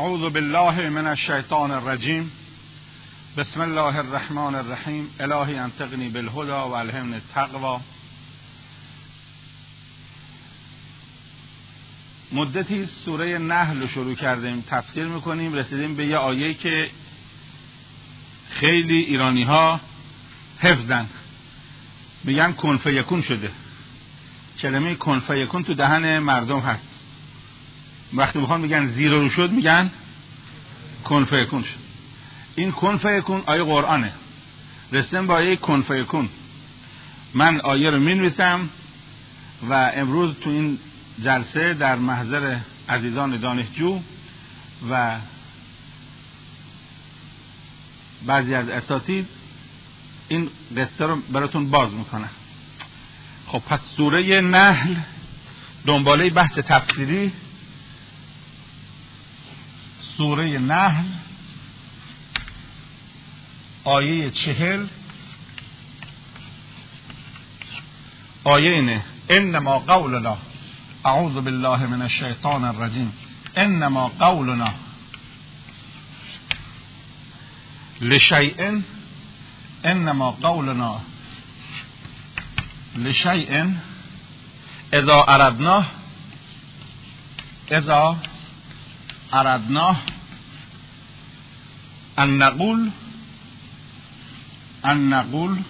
اعوذ بالله من الشیطان الرجیم. بسم الله الرحمن الرحیم. الهی انطقنی بالهدى و الهمنی التقوی. مدتی سوره نحل رو شروع کردیم تفسیر میکنیم، رسیدیم به یه آیه که خیلی ایرانی ها حفظن، میگن کن فیکون شده. کلمه کن فیکون تو دهن مردم هست، وقتی میخوان میگن زیر رو شد میگن کن فیکون شد. این کن فیکون آیه قرآنه، رسیدیم با آیه کن فیکون. من آیه رو مینویسم و امروز تو این جلسه در محضر عزیزان دانشجو و بعضی از اساتید این قصه رو براتون باز میکنم. خب پس سوره نحل دنباله بحث تفسیری. سوره نحل آیه 40 آیه اینه: انما قولنا، اعوذ بالله من الشیطان الرجیم، انما قولنا لشیء، انما قولنا لشیء اذا اردناه ان نقول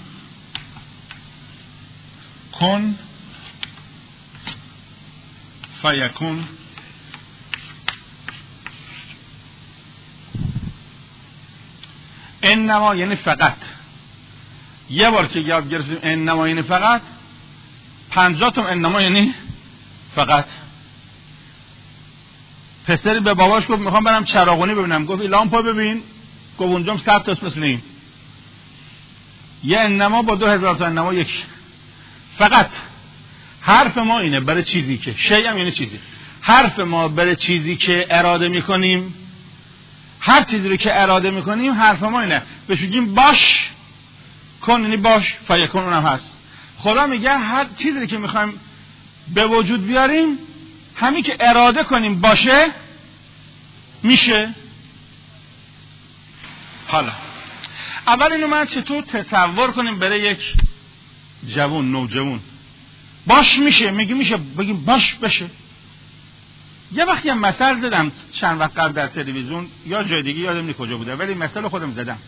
کن فیکون. انما یعنی فقط. یه بار که یاد گرفتیم انما یعنی فقط، 50 تا انما یعنی فقط. پسری به باباش گفت میخوام برم چراغونی ببینم، گفت لامپو ببین، گفت اونجام 100 تاست مثل این. یه انما با 2000 تا انما یک. فقط حرف ما اینه برای چیزی که شیء هم یعنی چیزی، حرف ما برای چیزی که اراده میکنیم، هر چیزی رو که اراده میکنیم حرف ما اینه، بهش میگیم باش، کن یعنی باش، فیکون اونم هست. خدا میگه هر چیزی که میخوایم به وجود بیاریم، همین که اراده کنیم باشه میشه. حالا اول اینو من چطور تصور کنیم برای یک جوان، نوجوان باش میشه، میشه، بگیم باش بشه. یه وقتی هم مثل زدم چند وقت قبل در تلویزیون یا جای دیگه، یادم نی کجا بوده، ولی مثل خودم زدم.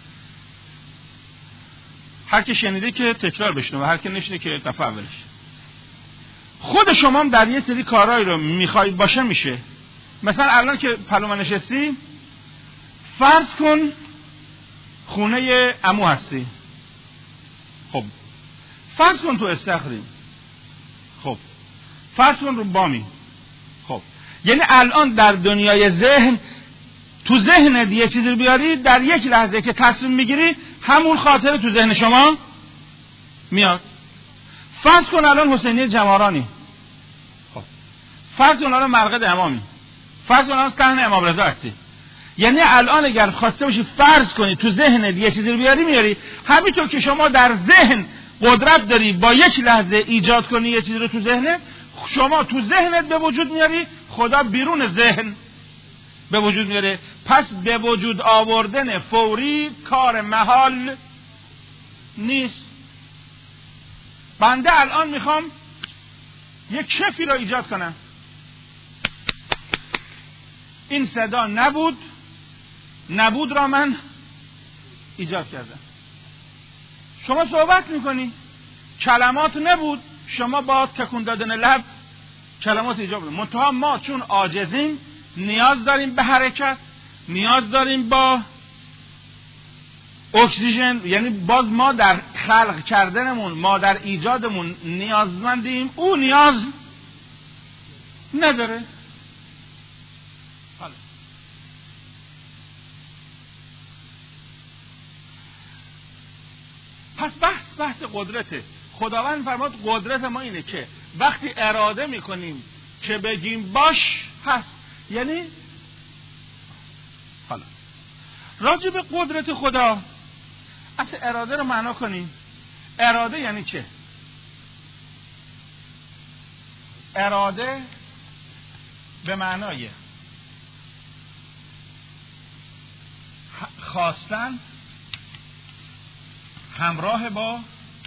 هر کی شنیده که تکرار بشنوه، هر کی نشنیده که دفعه اولش. خود شما هم در یه سری کارهایی رو میخوای باشه میشه. مثلا الان که پلومه نشستی، فرض کن خونه عمو هستی، خب فرض کن تو استخری، خب فرض کن رو بامی، خب یعنی الان در دنیای ذهن، تو ذهنت یه چیزی رو بیاری، در یک لحظه که تصمیم میگیری همون خاطره تو ذهن شما میاد. فرض کن الان حسینی جمارانی، خب فرض کن الان مرقد امامی، فرض کن الان صحن امام رضا هستی. یعنی الان اگر خواسته باشی فرض کنی تو ذهنت یه چیزی رو بیاری میاری، همینطور که شما در ذهن قدرت داری با یک لحظه ایجاد کنی یه چیزی رو تو ذهنت، شما تو ذهنت به وجود میاری، خدا بیرون ذهن به وجود میاره. پس به وجود آوردن فوری کار محال نیست. بنده الان میخوام یک شفی رو ایجاد کنم، این صدا نبود را من ایجاد کردم. شما صحبت میکنی، کلمات نبود، شما با تکون دادن لب کلمات ایجاد کنید. منتها ما چون عاجزیم نیاز داریم به حرکت، نیاز داریم با اکسیژن، یعنی باز ما در خلق کردنمون، ما در ایجادمون نیازمندیم، او نیاز نداره. حالا پس بحث قدرته. خداوند فرمود قدرت ما اینه که وقتی اراده میکنیم که بگیم باش هست. یعنی حالا راجع به قدرت خدا اصلا اراده رو معنا کنیم. اراده یعنی چه؟ اراده به معنای خواستن همراه با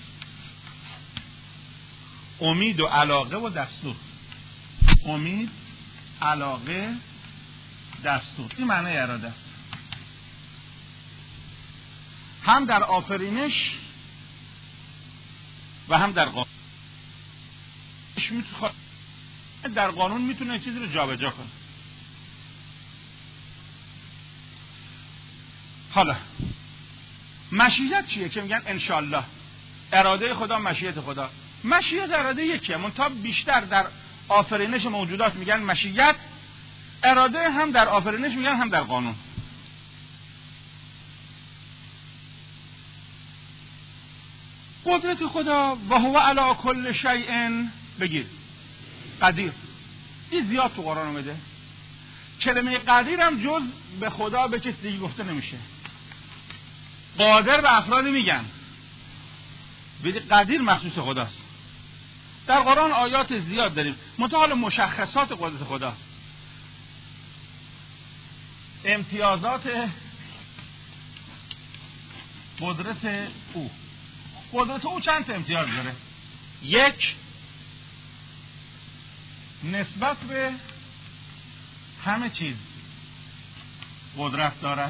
امید و علاقه و دستور. امید، علاقه، دستور. این معنی اراده است. هم در آفرینش و هم در قانون. در قانون میتونه چیزی رو جابجا کنه. حالا مشیت چیه که میگن انشالله؟ اراده خدا، مشیت خدا. مشیت اراده یکیه، منتها بیشتر در آفرینش موجودات میگن مشیت، اراده هم در آفرینش میگن هم در قانون. قدرت خدا و هو علی کل شیء بگیر قدیر. این زیاد تو قرآن اومده. کلمه قدیر هم جز به خدا به کسی دیگه گفته نمیشه. قادر به افرادی میگن، ولی قدیر مخصوص خداست. در قرآن آیات زیاد داریم، منتها مشخصات قدرت خدا، امتیازات قدرت او. قدرت او چند تا امتیاز داره؟ یک، نسبت به همه چیز قدرت دارد.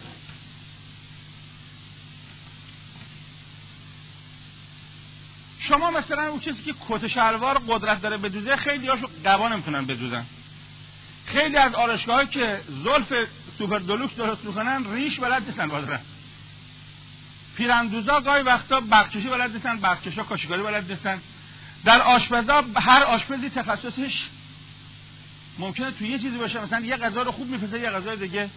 شما مثلا اون کسی که کت شلوار قدرت داره بدوزه، خیلی هاشو قبا نمیتونن بدوزن. خیلی از آرایشگاهایی که زلف سوپر دلوکس درست میکنن ریش بلد نیستن بادرن. پیراندوزا گاهی وقتا برقکشی بلد نیستن، برقکشا کاشیکاری بلد نیستن. در آشپزا هر آشپزی تخصصش ممکنه توی یه چیزی باشه، مثلا یه غذا رو خوب میپزه یه غذای دیگه.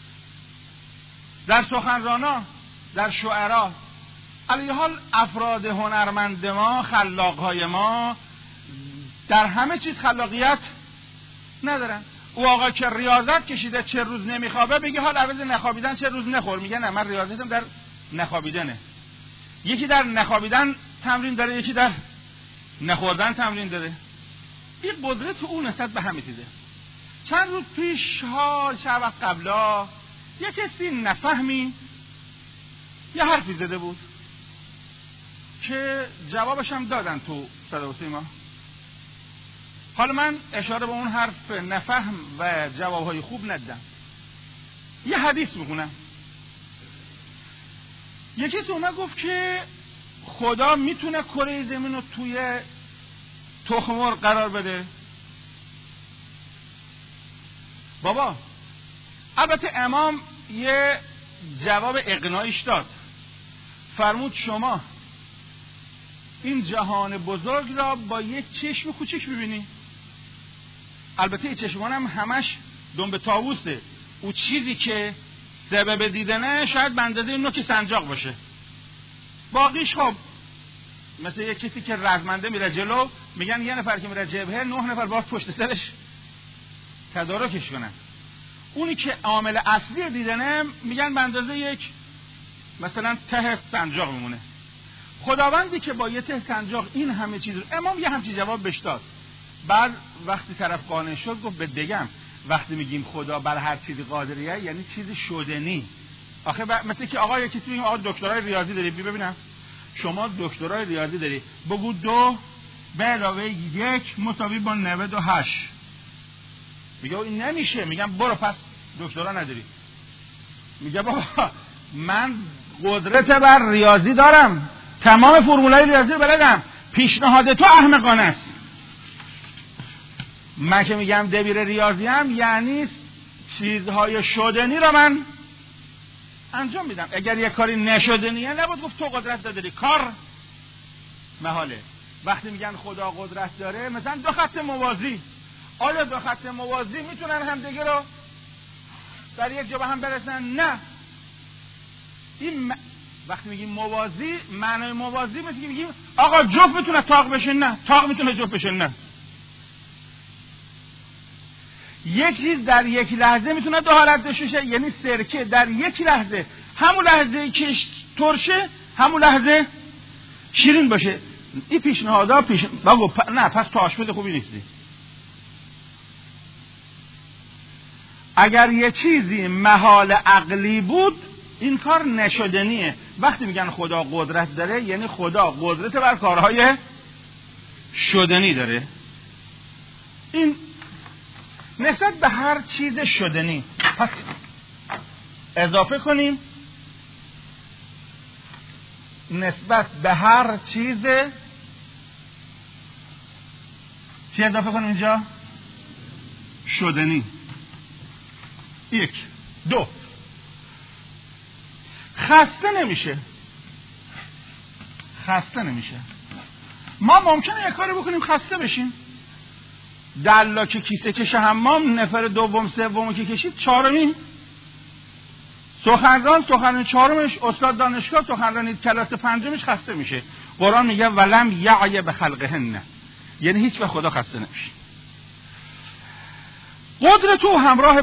در سخنرانا، در شعرا، علیه حال افراد هنرمند ما، خلاقهای ما در همه چیز خلاقیت ندارن. او آقا که ریاضت کشیده چه روز نمیخوابه، بگه حال عوض نخوابیدن چه روز نخور، میگه نه من ریاضتم در نخوابیدنه. یکی در نخوابیدن تمرین داره، یکی در نخوردن تمرین داره. این قدرت او نسبت به همه چیزه. چند روز پیش چند وقت قبلا یه کسی نفهمی یه حرفی زده بود که جوابش هم دادن تو صدا و سیما. حالا من اشاره به اون حرف نفهم و جوابهای خوب ندم. یه حدیث میخونم. یکی تو اومد گفت که خدا میتونه کره زمین رو توی تخم مرغ قرار بده. بابا البته امام یه جواب اقناعیش داد، فرمود شما این جهان بزرگ را با یک چشم کوچیک ببینی. البته این چشمان هم همش دنبه طاووسه. او چیزی که سبب دیدنه شاید به اندازه نوک سنجاق باشه، باقیش خب مثل یک کسی که رزمنده میره جلو، میگن یه نفر که میره جبهه 9 نفر باید پشت سرش تدارکش کنن. اونی که عامل اصلی دیدنه میگن به اندازه یک مثلا ته سنجاق میمونه. خداوندی که با یه ته سنجاق این همه چیز رو، امام یه همچین جواب بهش داد. بعد وقتی طرف قانع شد گفت به دگم وقتی میگیم خدا بر هر چیزی قادریه یعنی چیزی شدنی. آخه مثل که آقا یکی توی آقا دکترای ریاضی داری، ببینم شما دکترای ریاضی داری، بگو 2 به علاوه 1 مساوی با 98. میگه این نمیشه. میگم برو پس دکترا نداری. میگه بابا من قدرت بر ریاضی دارم، تمام فرمولای ریاضی رو بلدم، پیشنهاد تو احمقانه است. من که میگم دبیر ریاضی هم یعنی چیزهای شدنی رو من انجام میدم. اگر یک کاری نشدنیه نبود گفت تو قدرت داری، کار محاله. وقتی میگن خدا قدرت داره، مثلا 2 خط موازی، آیا 2 خط موازی میتونن همدیگه رو در یک جا به هم برسن؟ نه. این وقتی میگیم موازی، معنای موازی مثل که میگیم آقا جفت میتونه تاق بشه، نه تاق میتونه جفت بشه، نه. یک چیز در یک لحظه میتونه 2 حالت داشته باشه، یعنی سرکه در یک لحظه، همون لحظه که ترشه همون لحظه شیرین باشه. این پیشنهادا بگو نه پس تو آشپز خوبی نیستی. اگر یه چیزی محال عقلی بود این کار نشدنیه. وقتی میگن خدا قدرت داره یعنی خدا قدرت بر کارهای شدنی داره. این نسبت به هر چیز شدنی. پس اضافه کنیم نسبت به هر چیز، چی اضافه کنیم اینجا؟ شدنی. 1 2 خسته نمیشه. ما ممکنه یک کاری بکنیم خسته بشیم. دلا که کیسه کش حمام نفر دوم سوم که کشید، چهارمین سخنران چهارمش استاد دانشگاه، سخنرانی کلاس پنجمش خسته میشه. قرآن میگه ولم یعی به خلقهن، یعنی هیچ وقت خدا خسته نمیشه. قدرت او همراه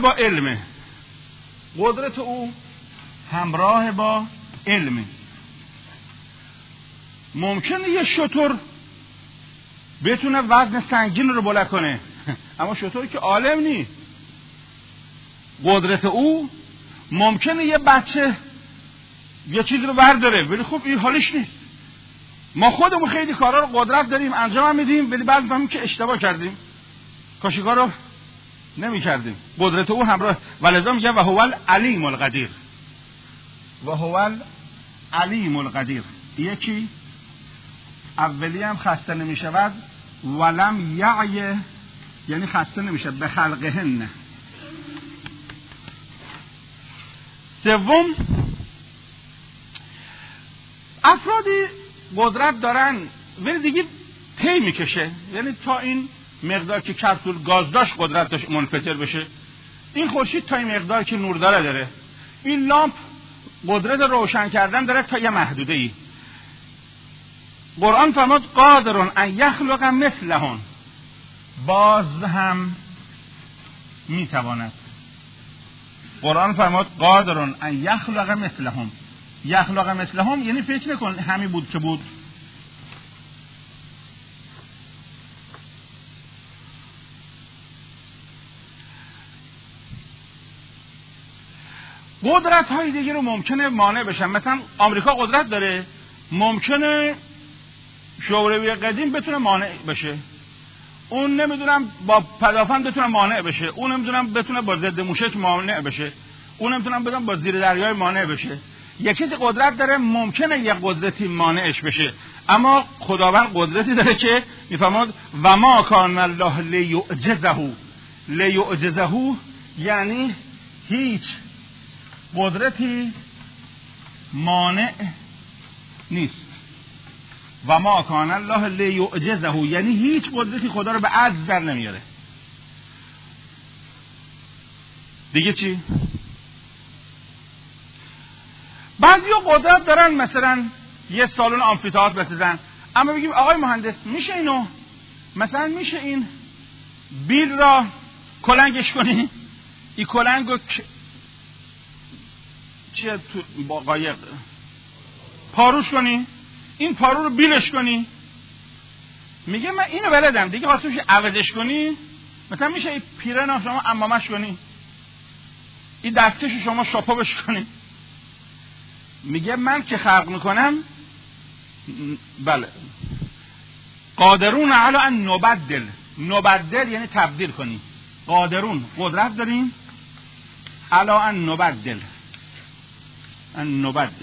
با علمه. ممکنه یه شتر بتونه وزن سنگین رو بلند کنه، اما شتری که عالم نی. قدرت او ممکنه یه بچه یه چیزی رو برداره ولی خب این حالش نیست. ما خودمون خیلی کارا رو قدرت داریم انجام میدیم ولی بعد میفهمیم که اشتباه کردیم، کاش کارو نمی‌کردیم. قدرت او همراه، ولذا میگه و هو العلیم القدیر. یکی اولی هم خسته نمیشود، ولم یعی یعنی خسته نمیشه به خلقهن. سوم، افرادی قدرت دارن ولی دیگه طی میکشه، یعنی تا این مقدار که کپسول گاز داشت قدرت داشت منفجر بشه. این خورشید تا این مقدار که نور داره. این لامپ قدرت روشن کردن داره تا یه محدوده ای. قرآن فرمود قادرون ان یخلق مثلهم، باز هم میتواند. قرآن فرمود قادرون ان یخلق مثلهم. یخلق مثلهم یعنی فکر نکن همین بود که بود. قدرت های دیگه رو ممکنه مانع بشن. مثلا آمریکا قدرت داره، ممکنه شوروی قدیم بتونه مانع بشه، اون نمیدونم با پدافند بتونه مانع بشه، اون نمیدونم بتونه با ضد موشک مانع بشه، اون نمیدونم بدون با زیر دریای مانع بشه. یک چیز قدرت داره ممکنه یک قدرتی مانعش بشه، اما خداوند قدرتی داره که میفرماد و ما کان الله لیعجزه، یعنی هیچ قدرتی مانع نیست. و ما کان الله لیعجزه یعنی هیچ قدرتی خدا رو به عجز در نمیاره. دیگه چی؟ بعضیا قدرت دارن مثلا یه سالن آمفی‌تئاتر بسازن، اما بگیم آقای مهندس میشه اینو مثلا میشه این بیل را کلنگش کنی، این کلنگو چیه تو با قایق پاروش کنی، این پارو رو بیلش کنی. میگه من اینو بلدم دیگه، واسه میشه عوضش کنی. مثلا میشه این پیرن شما عمامش کنی، این دستکش شما شاپوبش کنی. میگه من که خلق میکنم بله قادرون علی ان نبدل یعنی تبدیل کنی. قادرون قدرت داریم علی ان نبدل.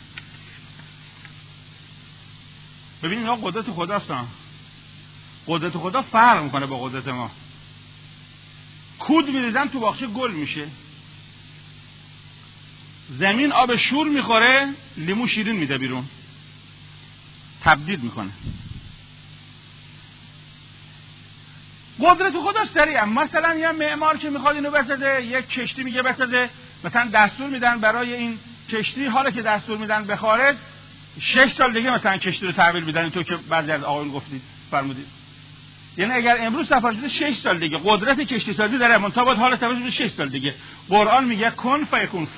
ببینید اینا قدرت خداست. قدرت خدا فرق میکنه با قدرت ما. کود میریزن تو باغچه گل میشه، زمین آب شور میخوره لیمو شیرین میده بیرون، تبدیل میکنه. قدرت خدا سریع. مثلا یه معمار که میخواد اینو بسازه، یک کشتی میگه بسازه، مثلا دستور میدن برای این کشتی، حالا که دستور میدن به خارج 6 سال دیگه مثلا کشتی رو تحویل میدن. اینطور که بعضی از آقایون گفتید فرمودید، یعنی اگر امروز سفر شده 6 سال دیگه قدرت کشتی سازی داره، منتها باید حالا تحویل بده 6 سال دیگه. قرآن میگه کن فیکون،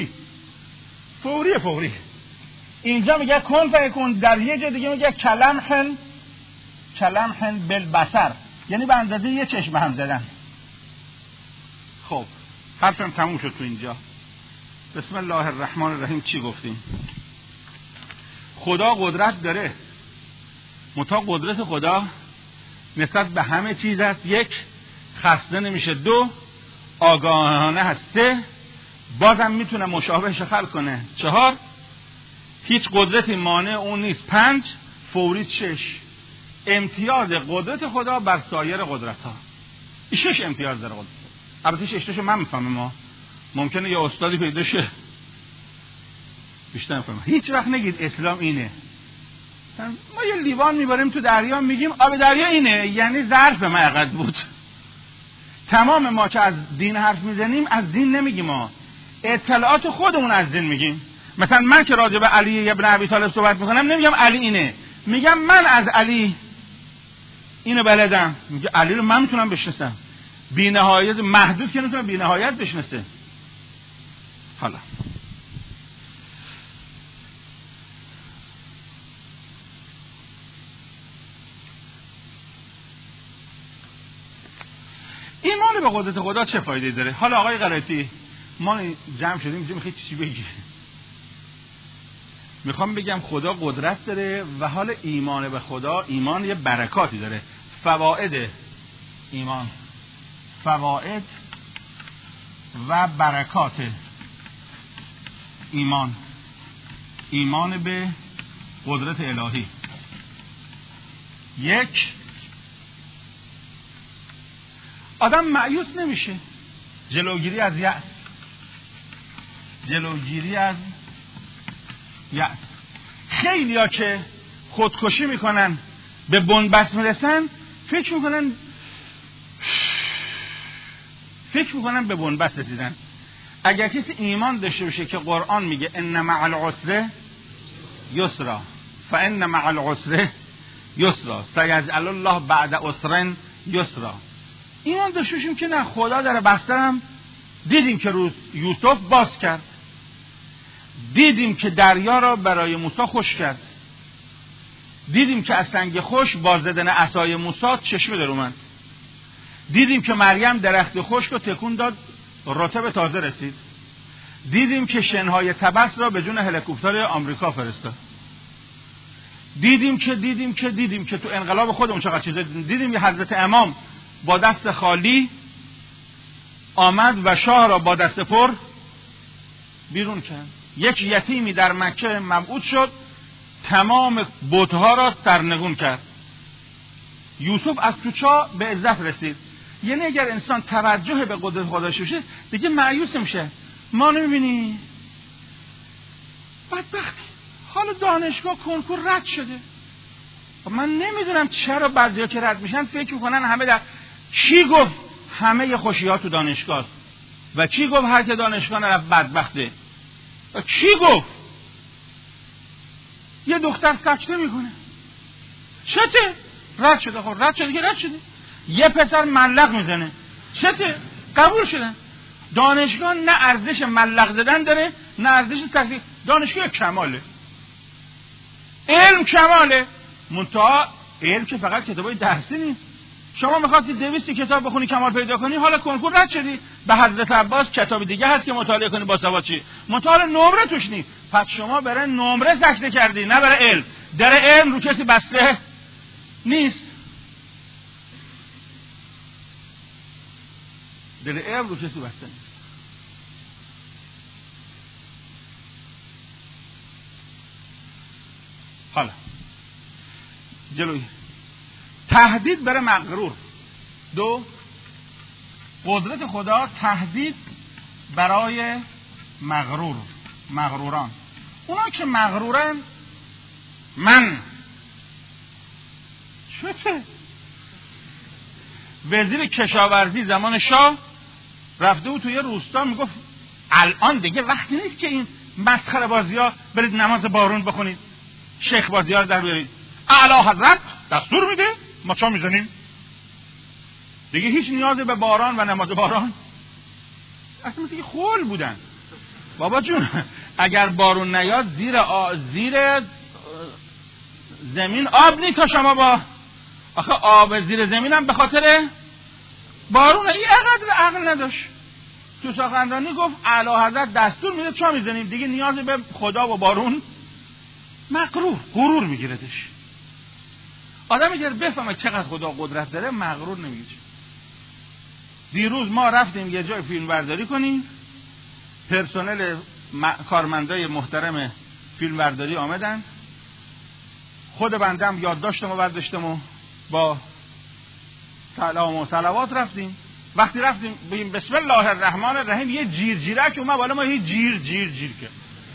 فوری. اینجا میگه کن فیکون، در یه جا دیگه میگه کلمحن بالبصر، یعنی به اندازه یه چشم هم زدن. خب حرفم تموم شد تو اینجا. بسم الله الرحمن الرحیم چی گفتیم؟ خدا قدرت داره، منتها قدرت خدا نسبت به همه چیز است. یک، خسته نمیشه. دو، آگاهانه هست. سه، بازم میتونه مشابهش خلق کنه. چهار، هیچ قدرتی مانع اون نیست. پنج، فوری. شش، امتیاز قدرت خدا بر سایر قدرت ها. 6 امتیاز داره قدرت. البته 6 تاشو من میفهمم، ما ممکنه یه استادی پیدا شه بیشتر میفهمه. هیچ وقت نگید اسلام اینه. ما یه لیوان میبریم تو دریا میگیم آب دریا اینه، یعنی ظرف معقد بود. تمام ما که از دین حرف میزنیم از دین نمیگیم، ما اطلاعات خودمون از دین میگیم. مثلا من که راجع به علی ابن ابی طالب صحبت میکنم نمیگم علی اینه، میگم من از علی اینو بلدم. میگه علی رو من میتونم بشناسم. بی نهایت محدود که نمیتونم بی نهایت بشناسه. حالا ایمان به قدرت خدا چه فایده داره؟ حالا آقای قرائتی ما جمع شدیم اینجا میخوای چی بگی؟ میخوام بگم خدا قدرت داره و حال ایمان به خدا، ایمان یه برکاتی داره. فواید ایمان، فواید و برکات ایمان، ایمان به قدرت الهی. یک، آدم مایوس نمیشه. جلوگیری از یأس، جلوگیری از یأس. خیلیا که خودکشی میکنن به بنبست میرسن فکر میکنن به بنبست رسیدن. اگر کسی ایمان داشته باشه که قرآن میگه ان مع العسر یسرا فان مع العسر یسرا سیجعل الله بعد عسر یسرا، ایمان داشته باشیم که نه خدا داره بسترم. دیدیم که روز یوسف باز کرد، دیدیم که دریا را برای موسی خشک کرد، دیدیم که از سنگ خشک با زدن عصای موسی چشمه در اومد، دیدیم که مریم درخت خشک رو تکون داد رطب تازه رسید، دیدیم که شنهای تبس را به جون هلیکوپتر آمریکا فرستاد، دیدیم که تو انقلاب خودمون چقدر چیزا دیدیم. که حضرت امام با دست خالی آمد و شاه را با دست پر بیرون کرد. یک یتیمی در مکه مبعوث شد، تمام بت‌ها را سرنگون کرد. یوسف از تو چاه به عزت رسید. یعنی اگر انسان توجه به قدرت خدا بشه دیگه مایوس میشه. ما نمیبینی بدبختی حالا دانشگاه کنکور رد شده. من نمیدونم چرا بعضیا که رد میشن فکر میکنن همه در کی گفت همه خوشی‌ها تو دانشگاه و کی گفت هر که دانشگاه نرفت بدبخته و کی گفت یه دختر سکته میکنه چته رد شده. خب رد شده که رد شده. یه پسر ملق میزنه چته قبول شدن. دانشگاه نه ارزش ملق زدن داره نه ارزش تحصیل. دانشگاه کماله، علم کماله، منتها علم که فقط کتابای درسی نیست. شما می‌خواستی 200 کتاب بخونی کمال پیدا کنی، حالا کنکور رد شدی. به حضرت عباس کتاب دیگه هست که مطالعه کنی با سواد چی، مطالعه نمره توش نیست. پس شما برای نمره سکته کردی نه برای علم. در علم رو کسی بسته نیست، در علم رو کسی بسته نیست. حالا جلوی تهدید برای مغرور. دو، قدرت خدا تهدید برای مغروران. اونا که مغرورن من چته؟ وزیر کشاورزی زمان شاه رفته بود توی روستا میگفت الان دیگه وقتی نیست که این مسخره بازی‌ها برید نماز بارون بخونید، شیخ بازی‌ها رو در بیارید. اعلی حضرت دستور میده ما چا میزنیم دیگه، هیچ نیازی به باران و نماز باران. اصلا مثل که خول بودن. بابا جون اگر بارون نیاد زیر زمین آب نی تا شما با آخه آب زیر زمین هم به خاطر بارون. این عقل نداشت. تو سخنرانی گفت اعلی حضرت دستور میده چا میزنیم دیگه، نیاز به خدا و بارون غرور میگیردش. آدم اگر بفهمه چقدر خدا قدرت داره مغرور نمیگیره. دیروز ما رفتیم یه جای فیلم برداری کنیم، پرسنل کارمندای محترم فیلم برداری آمدن، خود بندم یادداشتم و برداشتم و با سلام و صلوات رفتیم. وقتی رفتیم بگیم بسم الله الرحمن الرحیم، یه جیرجیرک اومد بالا، ما یه جیر کرد.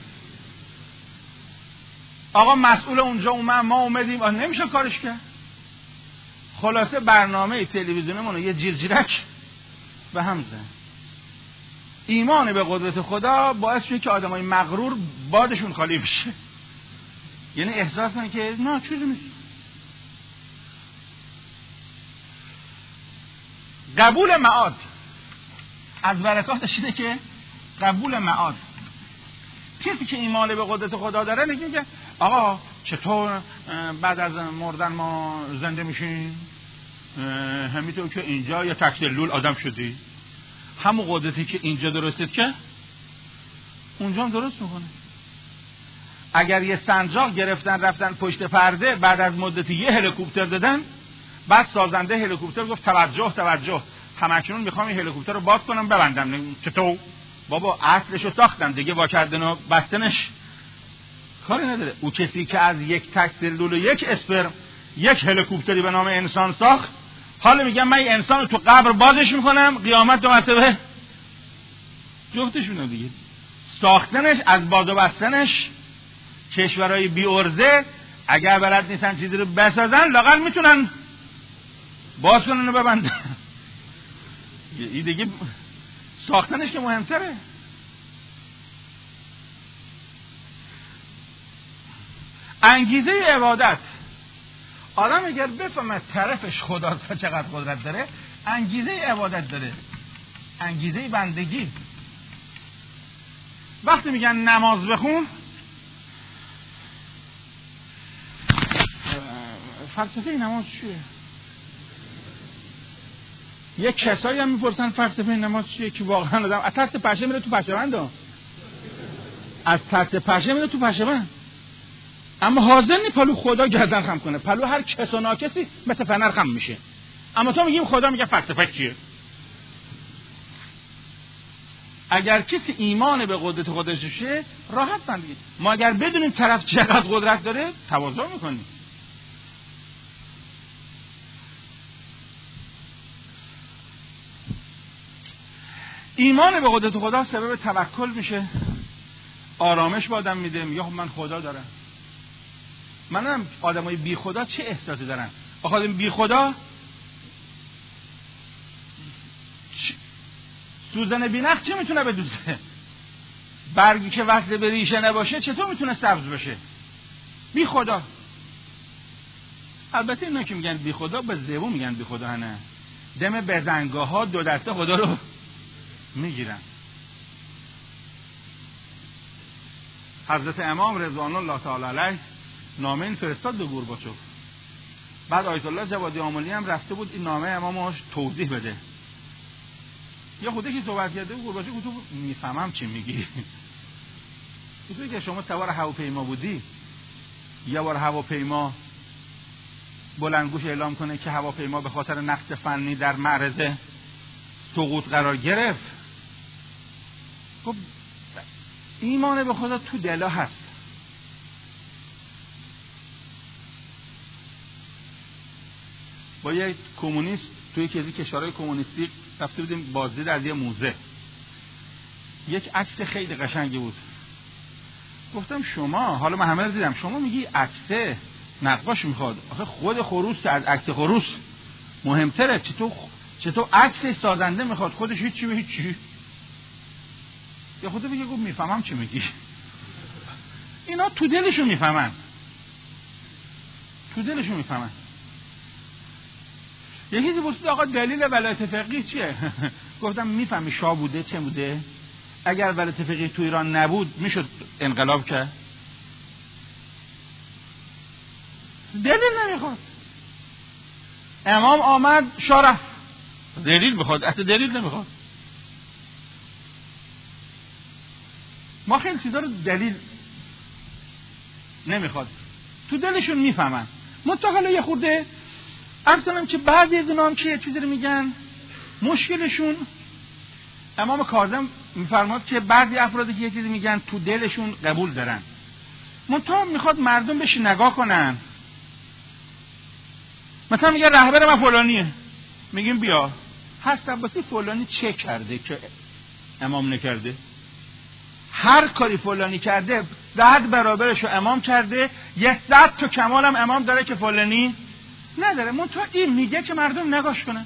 آقا مسئول اونجا اومد، ما اومدیم نمیشه کارش کرد. خلاصه برنامه تلویزیونمون یه جیرجیرک به هم زد. ایمان به قدرت خدا باعث شده که آدمای مغرور بادشون خالی بشه، یعنی احساس کنن که نه چیزی نیست. قبول معاد از برکاتش اینه که قبول معاد، کسی که ایمان به قدرت خدا داره میگه که آقا چطور بعد از مردن ما زنده میشیم، همینطور که اینجا یا تکسلول آدم شدی، همون قدرتی که اینجا درستید که اونجا هم درست میکنه. اگر یه سنجاق گرفتن رفتن پشت پرده، بعد از مدتی یه هلیکوپتر دادن، بعد سازنده هلیکوپتر گفت توجه همکنون میخوام این هلیکوپتر رو باز کنم ببندم. چطور؟ بابا اصلشو ساختم دیگه، وا کردن و بستنش کاری نداره. او کسی که از یک تک سلول و یک اسپرم یک هلیکوپتری به نام انسان ساخت، حالا میگم من این انسان رو تو قبر بازش میکنم، قیامت دو مرتبه جفتشونو دیگه. ساختنش از باز و بستنش، کشورهای بی ارزه اگر بلد نیستن چیزی رو بسازن لااقل میتونن باز کنن و ببندن. این دیگه ساختنش که مهمتره. انگیزه عبادت، آدم اگر بفهمه طرفش خداست و چقدر قدرت داره، انگیزه عبادت داره، انگیزه بندگی. وقتی میگن نماز بخون، فلسفه نماز چیه؟ یک کسایی هم میپرسن فلسفه نماز چیه که واقعا آدم از ترس پشه میره تو پشه‌بند، از ترس پشه میره تو پشه‌بند، اما حاضر نی پلو خدا گردن خم کنه. پلو هر کس و ناکسی مثل فنر خم میشه. اما تو میگیم خدا، میگه فلسفه چیه؟ اگر کسی ایمان به قدرت خودش داشته راحت بندگی. ما اگر بدونیم طرف چقدر قدرت داره تواضع میکنیم. ایمان به قدرت خدا سبب توکل میشه، آرامش به آدم میده. میگه خب من خدا دارم. منم آدمای بی خدا چه احساسی دارن؟ آدم بی خدا سوزن بی‌نخ چه میتونه بدوزه؟ برگی که وصل به ریشه نباشه چطور میتونه سبز بشه؟ بی خدا. البته اینا که میگن بی خدا به زبون میگن بی خدا، نه دم بزنگاه ها دو دسته خدا رو میگیرن. حضرت امام رضوان الله تعالی علیه نامه این فرستاد به گورباچوف. بعد آیت الله جوادی آملی هم رفته بود این نامه امامش توضیح بده. یا خوده که صحبت کرده بود گورباچوف گفت میفهمم چی میگی. گفت که شما سوار هواپیما بودی، یه بار هواپیما بلندگوش اعلام کنه که هواپیما به خاطر نقص فنی در معرض سقوط قرار گرفت. خب ایمان به خدا تو دلا هست. با یک کمونیست توی یکی از کشورهای کمونیستی رفته بودیم بازدید از یه موزه. یک عکس خیلی قشنگی بود. گفتم شما، حالا من همه رو دیدم، شما میگی عکس نقاش میخواد، آخه خود خروس از عکس خروس مهمتره. چطور عکس سازنده میخواد، خودش هیچی به هیچی. یا خود بگه گفت میفهمم چی میگی. اینا تو دلشون میفهمن، تو دلشون میفهمن. یکی دیگه پرسید آقا دلیل ولایت فقیه چیه؟ گفتم میفهمی شاه بوده چه بوده؟ اگر ولایت فقیه تو ایران نبود میشد انقلاب کرد؟ دلیل نمیخواد. امام آمد شاه رفت، دلیل میخواد؟ اصلا دلیل نمیخواد. ما خیلی چیزا رو دلیل نمیخواد، تو دلشون میفهمن. منتها حالا یه خورده عرض کنم که بعضی از اینا هم که یه چیزی رو میگن، مشکلشون امام کاظم میفرماد که بعضی افرادی که یه چیزی میگن تو دلشون قبول دارن، منتها میخواد مردم بهش نگاه کنن. مثلا میگه رهبر من فلانیه، میگیم بیا حضرت عباسی فلانی چه کرده که امام نکرده؟ هر کاری فلانی کرده 100 برابرش رو امام کرده، 100 تا کمال هم امام داره که فلانی نداره. منتها این میگه که مردم نگاش کنن.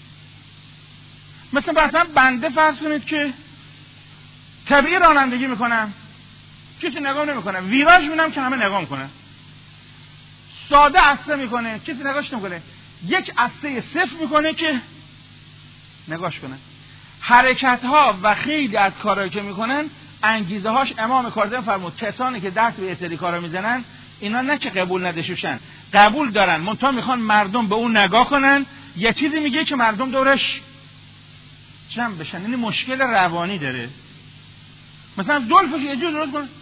مثلا بنده فرض کنید که طبیعی رانندگی میکنم، کسی نگاه نمیکنه، ویراژ میبینم که همه نگاه میکنن، ساده عطسه میکنه کسی نگاش نمیکنه، یک عطسه صفر میکنه که نگاش کنن. حرکت ها و خیلی از کارهایی که میکنن انگیزه هاش امام کاظم فرمود کسانی که دست به سری کارا میزنن اینا نه که قبول نداشتن، قبول دارن، منتها میخوان مردم به اون نگاه کنن. یه چیزی میگه که مردم دورش جمع بشن. یعنی مشکل روانی داره. مثلا زلفش یه جور درست کنه،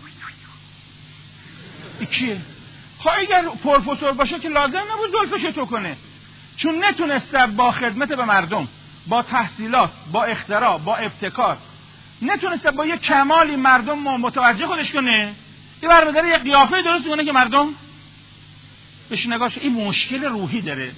این کیه؟ خب اگر پروفسور باشه که لازم نبود زلفش تو کنه، چون نتونسته با خدمت به مردم، با تحصیلات، با اختراع، با ابتکار، نتونسته با یه کمالی مردم متوجه خودش کنه، این برمی‌داره یه قیافه درست کنه که مردم بهش نگاهش. این مشکل روحی داره.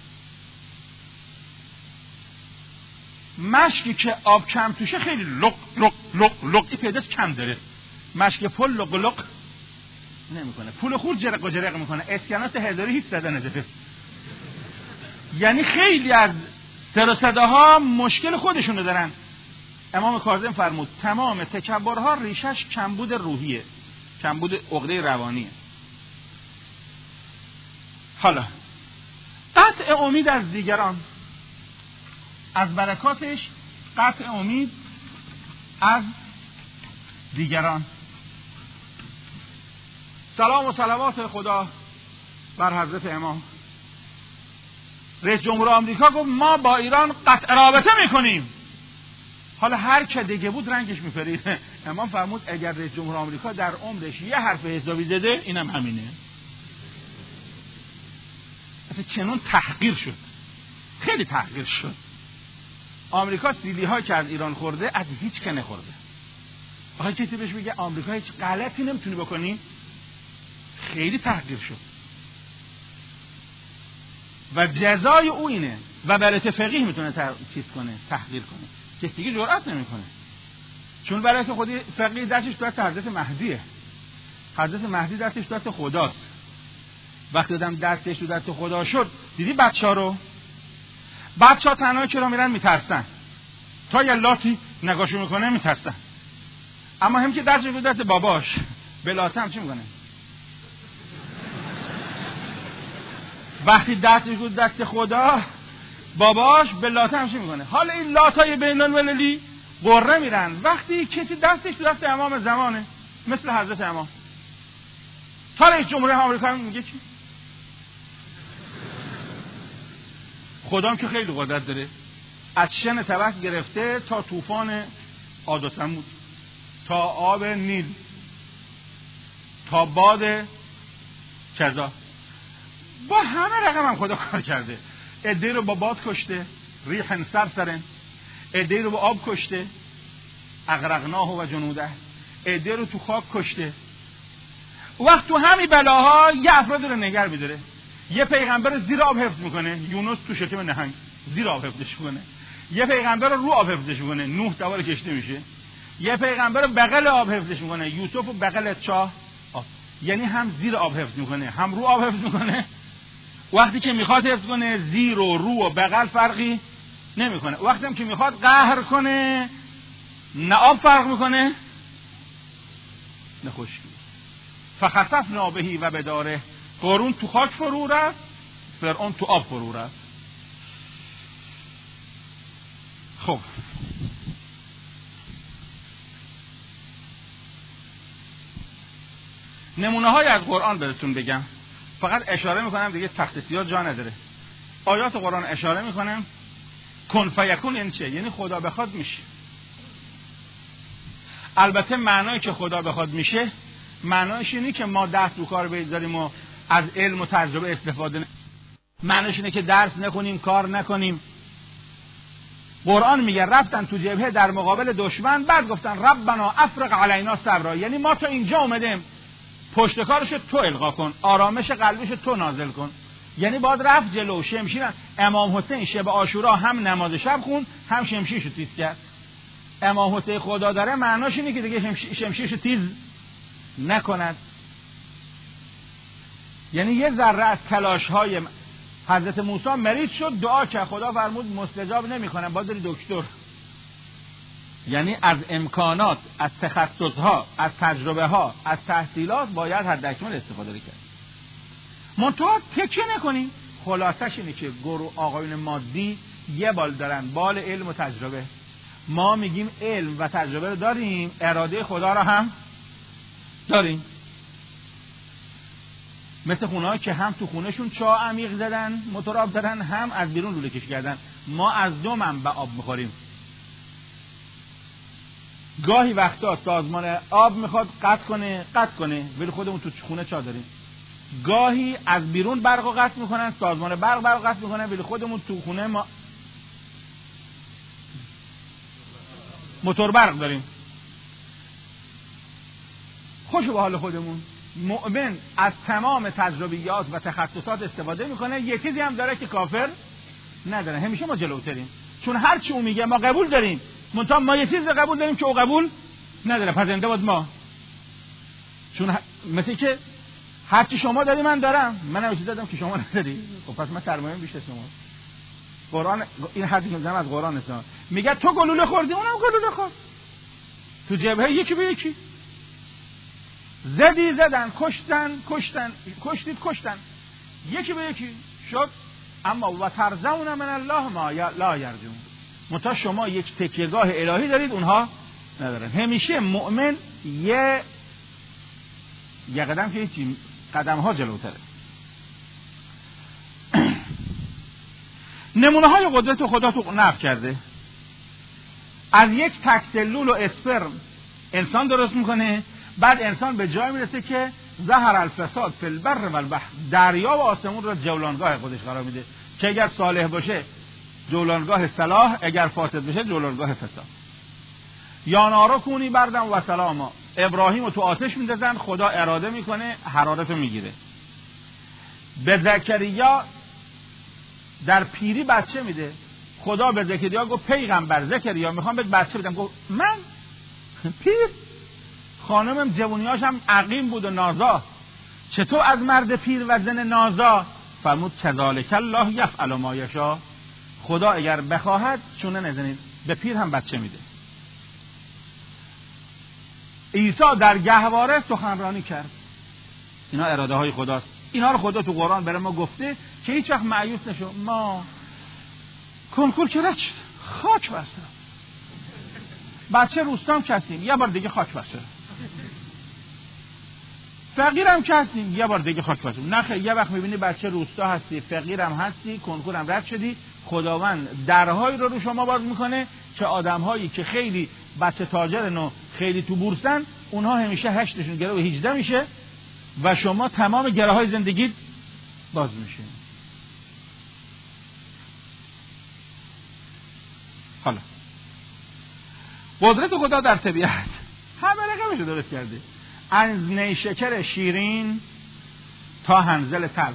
مشکی که آب کم توشه خیلی لق لق لق لق این تعداد کم داره. مشک پل لق لق نمیکنه، پول خور جرق و جرق میکنه، اسکناس هزاری هیچ صدا نداره. یعنی خیلی از سر و صداها مشکل خودشونو دارن. امام کاظم فرمود تمام تکبرها ریشش کمبود روحیه، کمبود عقده روانیه. حالا قطع امید از دیگران، از برکاتش قطع امید از دیگران. سلام و صلوات خدا بر حضرت امام. رئیس جمهور آمریکا گفت ما با ایران قطع رابطه میکنیم. حالا هر که دیگه بود رنگش میپرید. امام فرمود اگر رئیس جمهور آمریکا در عمرش یه حرف حسابی زده اینم همینه. اصلا چنون تحقیر شد، خیلی تحقیر شد. آمریکا سیلی ها که از ایران خورده از هیچ که نخورده. آخه کسی بهش بگه آمریکا هیچ غلطی نمیتونی بکنی، خیلی تحقیر شد. و جزای او اینه و برات فقیه میتونه چیز کنه، تحقیر کنه. کسی دیگه جرأت نمیکنه، چون برات خودی فقیه دستش دست حضرت مهدیه. حضرت مهدی دستش دست خداست. وقتی آدم دستش دست خدا شد، دیدی بچه‌ها رو، بچه‌ها تنها چرا میرن؟ میترسن. تا یه لاتی نگاهشو میکنه میترسن. اما هم که دستش دست باباش به لاته هم چی میکنه؟ وقتی دستش دست خدا باباش به لاته هم چی میکنه؟ حالا این لاتای بین المللی قره میرن وقتی کسی دستش دست امام زمانه، مثل حضرت امام. تا رئیس جمهور آمریکا میگه چی؟ خدا هم که خیلی قدرت داره، از شن تبت گرفته تا طوفان عاد و ثمود، تا آب نیل، تا باد کذا، با همه رقم هم خدا کار کرده. عده‌ای رو با باد کشته، ریحن سرسرن. عده‌ای رو با آب کشته، اغرقناه و جنوده. عده‌ای رو تو خاک کشته. وقت تو همین بلاها یه افراد رو نگر می‌داره. یه پیغمبر زیر آب حفظ میکنه، یونس تو شکم نهنگ زیر آب حفظش میکنه. یه پیغمبر رو آب حفظش میکنه، نوح سوار کشتی میشه. یه پیغمبر رو بغل آب حفظش میکنه، یوسف رو بغل چاه آب. یعنی هم زیر آب حفظ میکنه هم رو آب حفظ میکنه. وقتی که میخواد حفظ کنه زیر و رو و بغل فرقی نمیکنه. وقتی هم که میخواد قهر کنه نه آب فرق میکنه نه خشکی. فخسفنا بهی و بداره. قارون تو خاک فرو رفت، فرعون تو آب فرو رفت. خب نمونه های از قرآن بهتون بگم، فقط اشاره میکنم دیگه تخت سیاه جا نداره. آیات قرآن اشاره میکنم کن فیکون این چه؟ یعنی خدا بخواد میشه. البته معنایی که خدا بخواد میشه، معنایش اینه که ما دست رو کار بذاریم و از علم و تجربه استفاده معنیش اینه که درس نکنیم، کار نکنیم. قرآن میگه رفتن تو جبهه در مقابل دشمن، بعد گفتن ربنا افرغ علینا صبرا، یعنی ما تا اینجا اومدیم، پشت کارش تو القا کن، آرامش قلبش تو نازل کن. یعنی باید رفت جلو. شمشیر امام حسین شب عاشورا هم نماز شب خون، هم شمشیرشو تیز کرد. امام حسین خدا داره معناش اینه که دیگه شمشیرشو تیز نکند. یعنی یه ذره از تلاش‌های حضرت موسی مریض شد، دعا کرد، خدا فرمود مستجاب نمی‌کنم، باید بری دکتر. یعنی از امکانات، از تخصص‌ها، از تجربه‌ها، از تحصیلات باید حداکمل استفاده کرد. منتها تکیه نکنیم. خلاصش اینه که گروه آقایون مادی یه بال دارن، بال علم و تجربه. ما میگیم علم و تجربه رو داریم، اراده خدا رو هم داریم. مثل خونه‌ها که هم تو خونهشون چاه عمیق زدن، موتور آب زدن، هم از بیرون لوله کشی کردن. ما از دو منبع آب میخوریم. گاهی وقتا سازمان آب میخواد قطع کنه ولی خودمون تو خونه چاه داریم. گاهی از بیرون برقو قطع میکنن، سازمان برق قطع میکنن ولی خودمون تو خونه ما موتور برق داریم. خوش به حال خودمون. مؤمن از تمام تجربیات و تخصصات استفاده میکنه. یه چیزی هم داره که کافر نداره. همیشه ما جلوتریم، چون هر چی اون میگه ما قبول داریم، منتها ما یه چیز قبول داریم که او قبول نداره. پس انده بود ما، چون مثل که هر چی شما داری من دارم، من هم چیز دادم که شما نداری، خب پس من سرمایه‌ام بیشتر شما. قرآن این حدیث میزنم از قرآن است، میگه تو گلوله خوردی اونم گلوله خورد، تو جبهه یکی به یکی زدن، کشتن، یکی به یکی شد. اما و ترجون من الله ما لا یرجون، متا شما یک تکیهگاه الهی دارید اونها ندارن. همیشه مؤمن یه قدم که هیچی، قدم ها جلوتره. نمونه های قدرت خدا تو نقل کرده. از یک تک سلول و اسپرم انسان درست میکنه، بعد انسان به جای میرسه که ظهر الفساد فی البر و البحر، دریا و آسمون را جولانگاه خودش قرار میده که اگر صالح باشه جولانگاه صلاح، اگر فاسد بشه جولانگاه فساد. یا نارو کونی بردن و سلاما، ابراهیم رو تو آتش میندازن، خدا اراده میکنه حرارت رو میگیره. به زکریا در پیری بچه میده، خدا به زکریا گفت پیغمبر زکریا میخوام بهت بچه بدم. گفت من پیر؟ خانمم جوونیاش هم عقیم بود و نازا، چطور از مرد پیر و زن نازا؟ فرمود کذالک الله یفعل ما یشاء، خدا اگر بخواهد چونه نزنید، به پیر هم بچه میده. عیسی در گهواره سخنرانی کرد. اینا اراده های خداست. اینا رو خدا تو قرآن برای ما گفته که هیچ وقت مایوس نشو. ما کنکور که رد شد، خاک بستم، بچه روستام کسیم، یه بار دیگه خاک بستم، فقیرم کسیم، یه بار دیگه خاک بستم. نه یه وقت میبینی بچه روستا هستی، فقیرم هستی، کنکورم رد شدی، خداوند درهایی رو شما باز میکنه که آدمهایی که خیلی بچه تاجرن و خیلی تو بورسن، اونها همیشه 8شون گره و 18 میشه و شما تمام گره های زندگیت باز میشه. حالا قدرت خدا در طبیعت همه رقمش درست کرده، از نیشکر شیرین تا هنزل تلخ.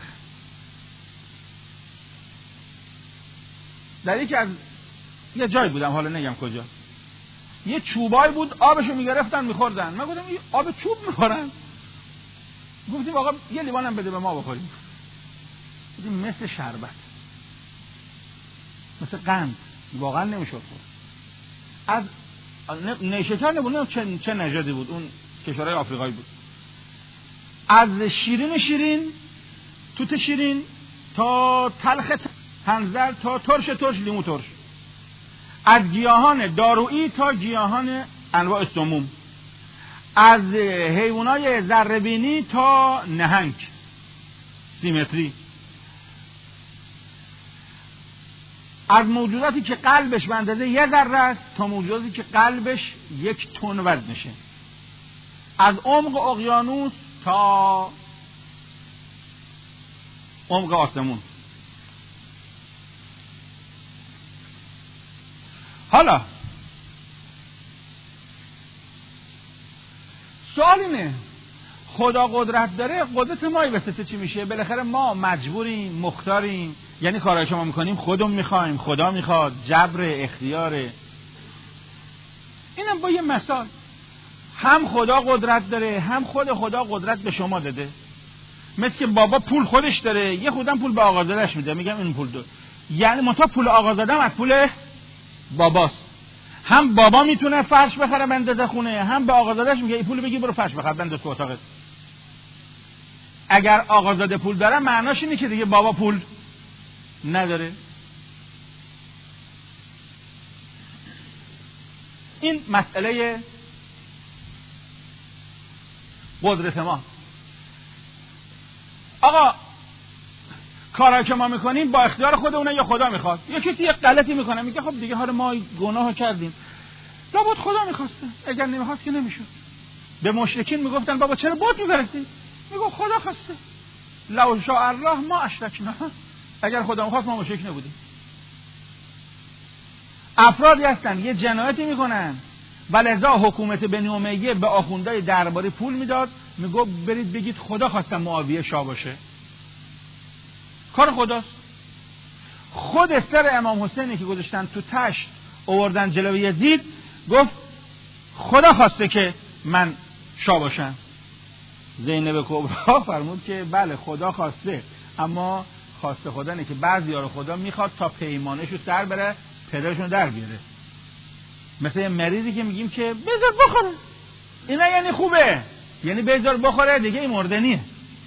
در یکی از یه جای بودم، حالا نگم کجا، یه چوبای بود آبشو میگرفتن میخوردن. من گفتم این آب چوب میخورن؟ گفتیم آقا یه لیوانم بده به ما بخوریم. گفتیم مثل شربت، مثل قند، واقعا نمیشد خورد. از نیشکر نبود، چه نژادی بود، اون کشورهای آفریقایی بود. از شیرین توت شیرین تا تلخ هنزل تا ترش لیمو ترش، از گیاهان دارویی تا گیاهان انواع سموم، از حیوانای ذره‌بینی تا نهنگ سیمتری، از موجوداتی که قلبش به اندازه 1 ذره است تا موجوداتی که قلبش 1 تن وزنشه، از عمق اقیانوس تا عمق آسمون. حالا سوال اینه، خدا قدرت داره، قدرت ما واسه چی میشه؟ بالاخره ما مجبوریم، مختاریم، یعنی کارهای شما میکنیم خودمون میخوایم، خدا میخواد، جبر، اختیاره. اینم با یه مثال، هم خدا قدرت داره، هم خدا قدرت به شما داده. مثل که بابا پول خودش داره، یه خودم پول به آقازاده‌اش میده، میگم این پول داره، یعنی منتها پول آقازاده‌ام از پول باباست. هم بابا میتونه فرش بخره بندازه خونه، هم به آقازاده‌اش میگه این پول بگی برو فرش بخر بنداز تو اتاقت. اگر آقازاده پول داره معناش اینه که دیگه بابا پول نداره. این مسئله قدرت ما. آقا کارایی که ما میکنیم با اختیار خودمونه یا خدا میخواد؟ یا کسی یک غلطی میکنه میگه خب دیگه حالا ما گناه کردیم، لابد خدا میخواسته، اگر نمیخواست که نمیشد. به مشرکین میگفتن بابا چرا بت میپرستی؟ میگه خدا خواسته، لو شاء الله ما اشرکنا، اگر خدا میخواست ما مشرک نبودیم. افرادی هستن یه جنایتی میکنن و لذا حکومت بنی امیه به آخوندهای درباری پول میداد، میگه برید بگید خدا خواستن معاویه شاه باشه. کار خداست. خود سر امام حسینی که گذاشتن تو تشت آوردن جلوی یزید، گفت خدا خواسته که من شاه باشم. زینب کبرا فرمود که بله خدا خواسته، اما خواسته خدا نه که بعضی ها رو خدا میخواد تا پیمانشو سر بره پدرشون در بیاره. مثل یه مریضی که میگیم که بذار بخوره، اینا یعنی خوبه، یعنی بذار بخوره دیگه این مردنیه.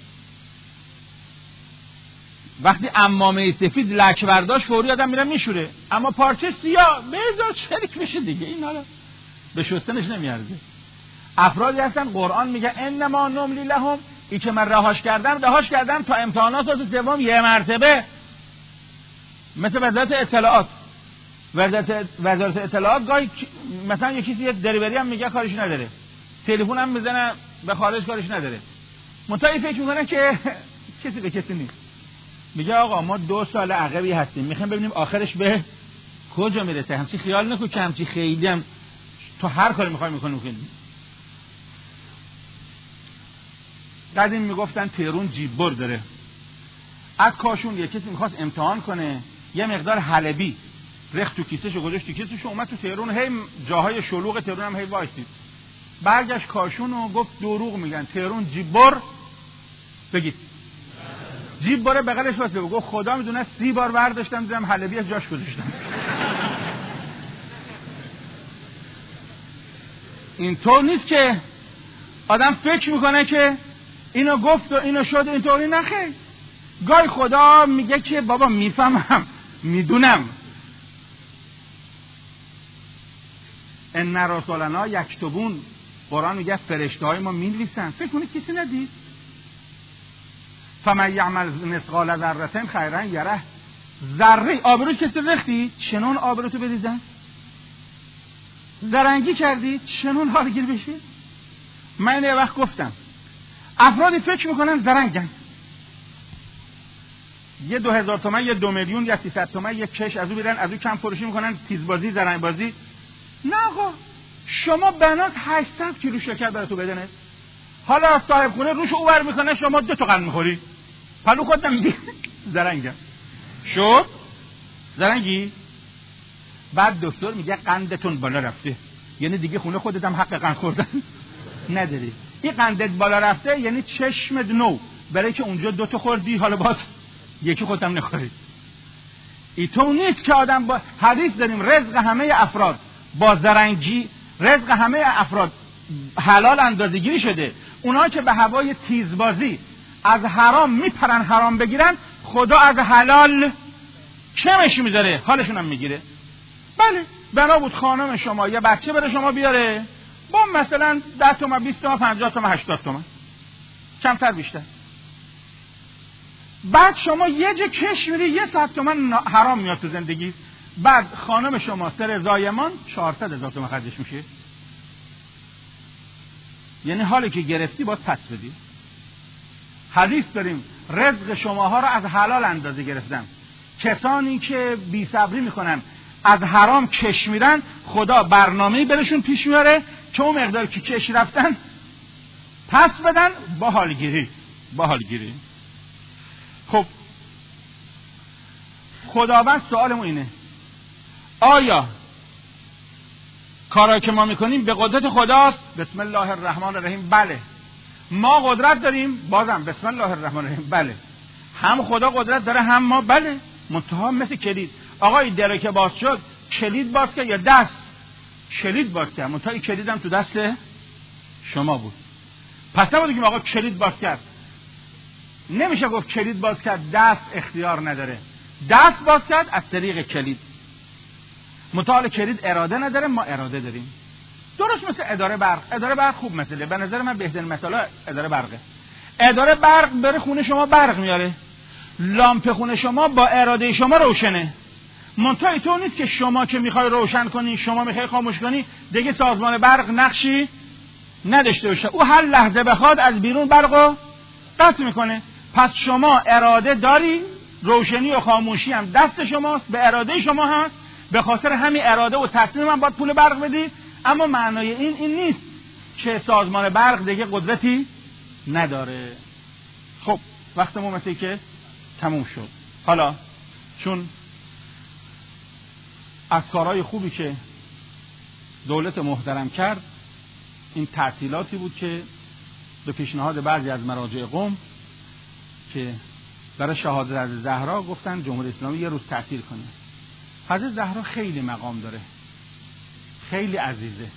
وقتی عمامه سفید لک برداشت فوری آدم میره میشوره، اما پارچه سیاه بذار شریک بشه دیگه، این حالا به شستنش نمیارزه. افرادی هستن قرآن میگه انما نملی لهم، این که من رهاش کردم تا امتحانات روز سوم یه مرتبه. مثل وزارت اطلاعات، وزارت اطلاعات گاهی مثلا یکی یه دریوری هم میگه کارش نداره، تلفن هم میزنه به خارج کارش نداره، منتهی فکر میکنه که کسی به کسی نیست. میگه آقا ما 2 سال عقبی هستیم، میخوایم ببینیم آخرش به کجا میرسه. همچی خیال نکن که همچی خیلی هم تو هر کاری میخوای میکنی. قدیم میگفتن تهرون جیببر داره. از کاشون یه کسی میخواست امتحان کنه، یه مقدار حلبی رخت تو کیسه‌شو گذاشت تو کیسه‌شو، اومد تو تهرون، هی جاهای شلوغ تهرون هم هی وایسید. برگشت کاشون و گفت دروغ میگن، تهرون جیببر بگید. جیب باره بغلش واسه گفت خدا میدونه 30 بار برداشتم دیدم حلبی از جاش گذاشتم. اینطور نیست که آدم فکر میکنه که اینو گفت و اینو شد، اینطوری نخیر. گاهی خدا میگه که بابا میفهمم، میدونم. ان رسولنا یکتبون، قرآن میگه فرشته های ما مینویسن. فکر کنید کسی ندید؟ فمن یعمل مثقال ذره خیرا یره. ذره آبرو کسی رختی چنون آبرو تو بریزن، زرنگی کردی چنون حالگیر بشی. من یه وقت گفتم افرادی فکر میکنن زرنگن، یه 2000 تومن، یه 2 میلیون، یه 300 تومن، یه کش از او بیرن، از او کم فروشی میکنن، تیزبازی، زرنگبازی. نه آقا، شما بنات 800 کیلو شکر برای تو بدنه، حالا صاحب خونه روش اوور میکنه، شما 2 تا قند میخوری، پلو خودم میگی زرنگم شد زرنگی. بعد دکتر میگه قندتون بالا رفته، یعنی دیگه خونه خودت هم حق قند خوردن نداری. این قندت بالا رفته یعنی چشمت نو، برای که اونجا 2 تا خوردی حالا باز یکی خودم نخوری. اینطور نیست که آدم با حدیث داریم رزق همه افراد با زرنگی، رزق همه افراد حلال اندازه‌گیری شده. اونا که به هوای تیزبازی از حرام میپرن حرام بگیرن، خدا از حلال کمش میذاره، حالشون هم میگیره. بله بنا بود خانم شما یه بچه بره شما بیاره با مثلا 10 تومن، 20 تومن، 50 تومن، 80 تومن، کمتر بیشتر. بعد شما یه جا کش میری 100 تومن حرام میاد تو زندگی، بعد خانم شما 3 زایمان 400,000 تومان خرجش میشه. یعنی حالی که گرفتی باید پس بدی. حدیث داریم رزق شماها رو از حلال اندازه گرفتم. کسانی که بی صبری میکنن از حرام کش میرن، خدا برنامه‌ای برشون پیش میاره که اون مقداری که کش رفتن پس بدن با حالگیری. خب خداوند سوالمون اینه، آیا کارایی که ما میکنیم به قدرت خداست؟ بسم الله الرحمن الرحیم بله. ما قدرت داریم؟ بازم بسم الله الرحمن الرحیم بله. هم خدا قدرت داره هم ما بله. منتها مثل کلید، آقای دره که باز شد کلید باز کرد یا دست؟ کلید باز کرد، منتها این کلید هم تو دست شما بود. پس نبود که آقا کلید باز کرد. نمیشه گفت کلید باز کرد دست اختیار نداره. دست باز کرد از طریق کلید. منتها کلید اراده نداره، ما اراده داریم. درست مثل اداره برق خوب مثله. به نظر من بهترین مثال اداره برقه. اداره برق بره خونه شما برق میاره. لامپ خونه شما با اراده شما روشنه. منتها اینطور نیست که شما که میخوای روشن کنی، شما میخوای خاموش کنی، دیگه سازمان برق نقشی نداشته باشه. او هر لحظه بخواد از بیرون برقو قطع میکنه. پس شما اراده داری، روشنی و خاموشی هم دست شماست، به اراده شما هست. به خاطر همین اراده و تصمیم من باید پول برق بدی. اما معنای این نیست که سازمان برق دیگه قدرتی نداره. خب وقتمون مثل که تموم شد. حالا چون از کارهای خوبی که دولت محترم کرد این تعطیلاتی بود که به پیشنهاد بعضی از مراجع قم که برای شهادت از زهرا گفتن جمهوری اسلامی یه روز تعطیل کنه. حضرت زهرا خیلی مقام داره، خیلی عزیزه.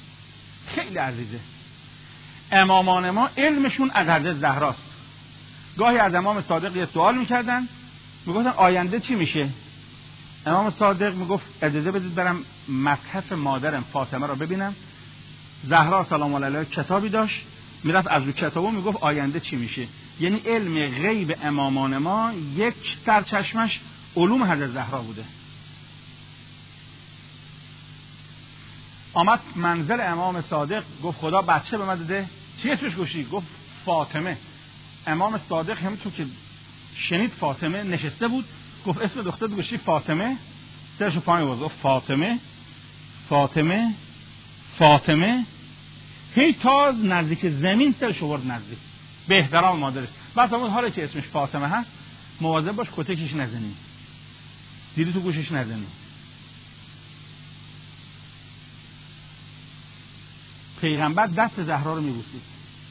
امامان ما علمشون از حضرت زهراست. گاهی از امام صادق یه سوال میکردن، میگفتن آینده چی میشه؟ امام صادق میگفت اجازه بدید برم مصحف مادرم فاطمه رو ببینم. زهرا سلام الله علیها کتابی داشت، میرفت از رو کتابو میگفت آینده چی میشه. یعنی علم غیب امامان ما یک سرچشمش علوم حضرت زهرا بوده. آمد منزل امام صادق، گفت خدا بچه به من داده، چی اسمش گوشی؟ گفت فاطمه. امام صادق همونطور که شنید فاطمه نشسته بود، گفت اسم دختر گوشی فاطمه. سرشو پایین بود، گفت فاطمه هی تا نزدیک زمین سرشو برد نزدیک به احترام مادرش. بعد اون حالا که اسمش فاطمه هست مواظب باش کتکش نزنی، دیدی تو گوشش نزنی. پیغمبر دست زهرا رو میبوسید.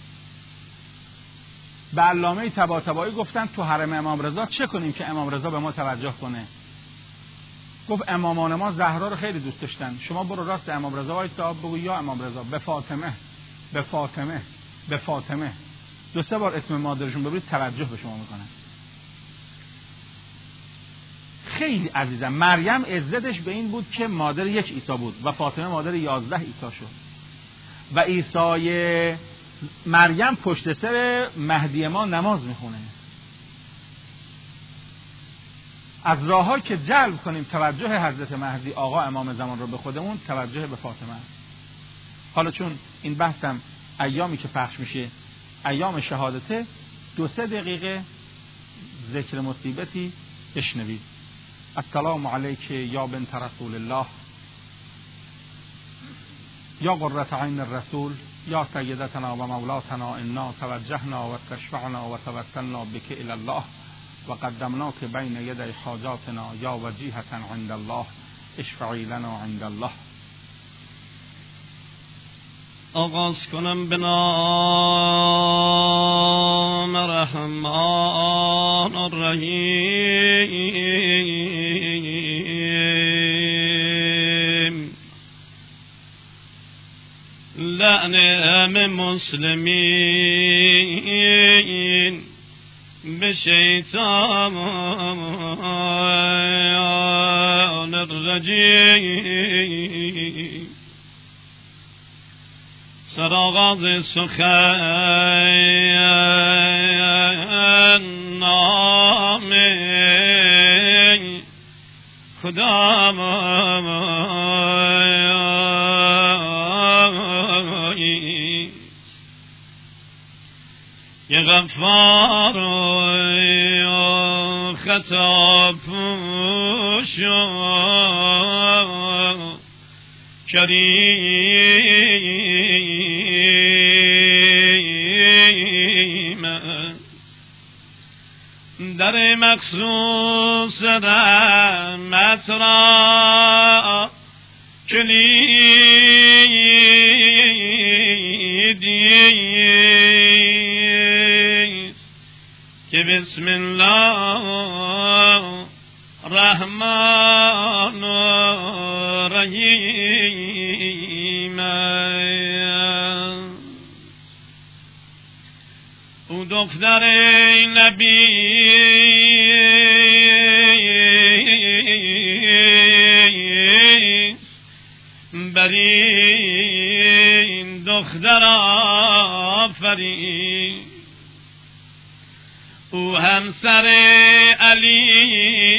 به علامه طباطبایی گفتن تو حرم امام رضا چه کنیم که امام رضا به ما توجه کنه؟ گفت امامان ما زهرا رو خیلی دوست داشتن، شما برو راست امام رضا وایسا بگو یا امام رضا به فاطمه 2-3 بار اسم مادرشون ببرید توجه به شما میکنن. خیلی عزیزم. مریم عزتش به این بود که مادر یک عیسی بود و فاطمه مادر 11 عیسی شد و عیسی مریم پشت سر مهدی ما نماز میخونه. از راه‌هایی که جلب کنیم توجه حضرت مهدی آقا امام زمان رو به خودمون، توجه به فاطمه است. حالا چون این بحثم ایامی که پخش میشه ایام شهادته، 2-3 دقیقه ذکر مصیبتی بشنوید. السلام علیک یا بنت رسول الله، یا قرة عین الرسول، یا سیدتنا و مولاتنا، انا توجهنا و تشفعنا و توسلنا بک الی الله و قدمناک بین یدی حاجاتنا یا وجیهة عند الله، اشفعی لنا عند الله. آغاز کنم به نام رحمان الرحیم. لعنه مسلمین به شیطان الرجیم. سرآغاز سخن نام خدا یه غفار و خطا پوش کریم در مخصوص رحمت را کلیدی که بسم الله رحمان رحیم او دختر نبی برین دختر آفرین او همسر علی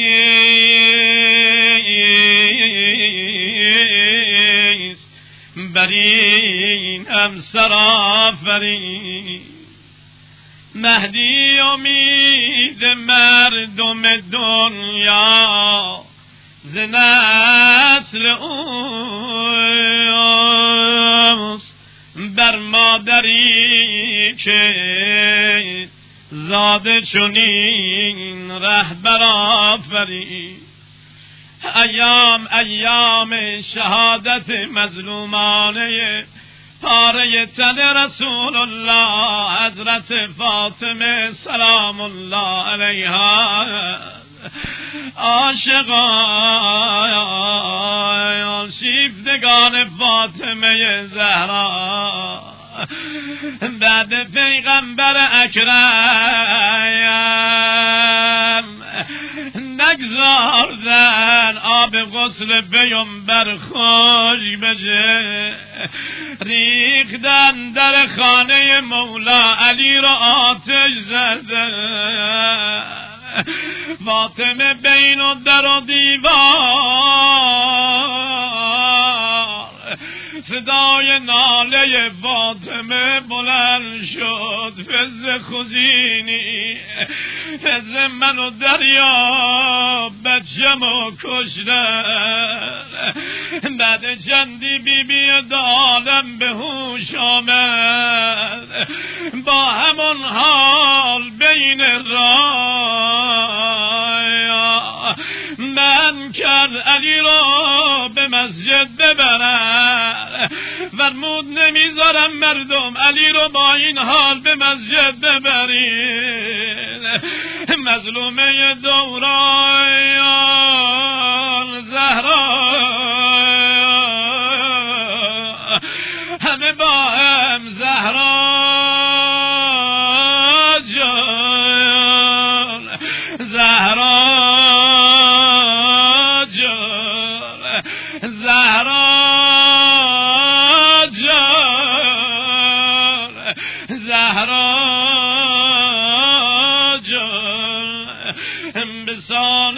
برین همسر آفرین مهدی امید مردم دنیا ز نسل اوست بر مادری که زاده چنین رهبر آفرید ایام شهادت مظلومانه پاره تن رسول الله حضرت فاطمه سلام الله علیها عاشقان شیفتگان فاطمه زهرا بعد پیغمبر اکرم نگذاردن آب غسل پیغمبر خوش بشه ریختن در خانه مولا علی را آتش زدن فاطمه بین و در و دیوار صدای ناله فاطمه بلند شد فز خزینی فز منو دریا بچه‌مو کشتن بعد چندی بی دادم به هوش آمد با همون حال بین راه من کرد علی را به مسجد ببرن فرمود نمیذارم مردم علی رو با این حال به مسجد ببرین مظلومه دوران زهرا همه با هم زهرا جان زهرا جان زهرا جان زهرا جان بسان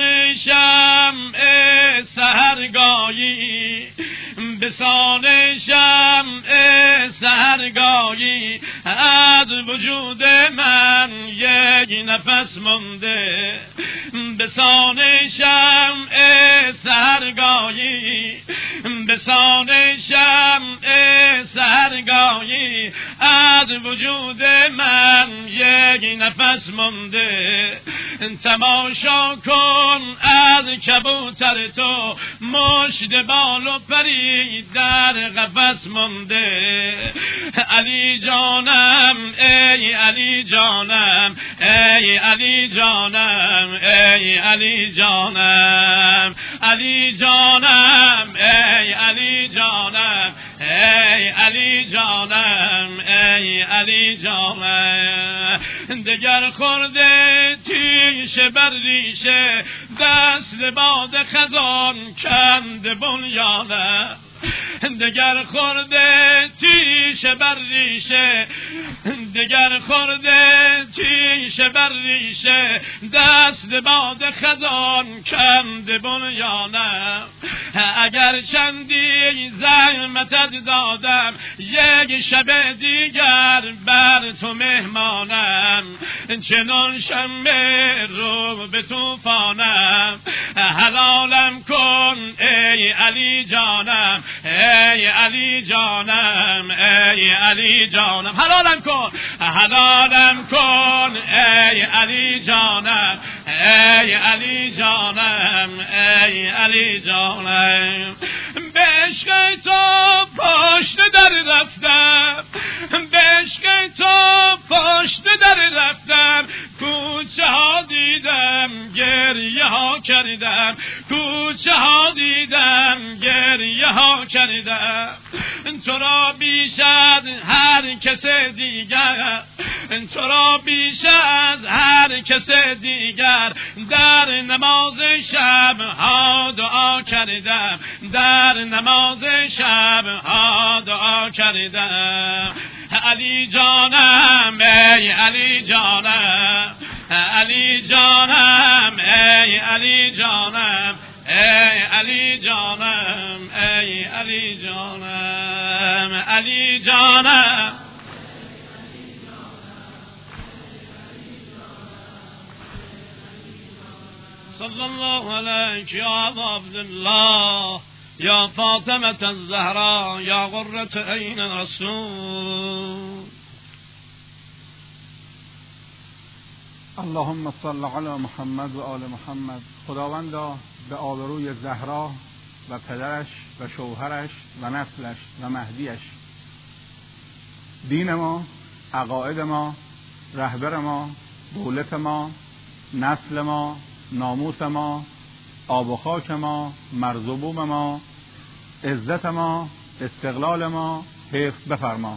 شمع سحرگاهی بسان شمع سحرگاهی از وجود من یک نفس مونده بسان شمع سحرگاهی بسان شمع سحرگاهی از وجود من یک نفس مونده تماشا کن از کبوتر تو مشت بال و پری در قفس مونده علی جانم ای علی جانم ای علی جانم ای علی جانم علی جانم ای علی جانم ای علی جانم ای علی جانم دگر خورده تیشه بر ریشه دست باد خزان کند بنیانم دگر خورده تیشه بر ریشه، دگر خورده تیشه بر ریشه، دست باد خزان کند بنیانم. اگر چندی زحمتت دادم یک شب دیگر بر تو مهمانم، چنان شنبه رو به طوفانم. حلالم کن ای علی جانم، ای علی جانم، ای علی جانم. حلالم کن، حلالم کن ای علی جانم، ای علی جانم، ای علی جانم. به عشق تو پشت در رفتم، به عشق تو پشت در رفتم، کوچه ها دیدم گریه ها کردم، کوچه ها دیدم گریه ها کردم. تو را بیش از هر کس دیگر، تو را بیش از هر کس دیگر در نماز شب ها دعا کردم، در نماز شب ها دعا کردم. علی جانم، ای علی جانم، علی جانم، ای علی جانم، ای علی جانم، ای علی جانم، علی جانم. صلی الله علیک یا عبدالله یا فاطمة الزهراء یا قرة عین رسول. اللهم صل علی محمد و آل محمد. خداوندا به آبروی زهرا و پدرش و شوهرش و نسلش و مهدیش، دین ما، عقاید ما، رهبر ما، دولت ما، نسل ما، ناموس ما، آب و خاک ما، مرز و بوم ما، عزت ما، استقلال ما حفظ بفرما.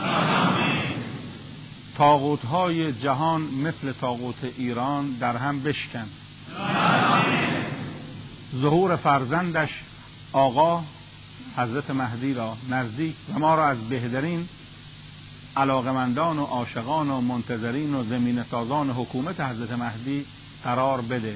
طاغوت‌های جهان مثل طاغوت ایران در هم بشکن. ظهور فرزندش آقا حضرت مهدی را نزدیک و ما را از بهترین علاقمندان و عاشقان و منتظرین و زمین سازان حکومت حضرت مهدی قرار بده.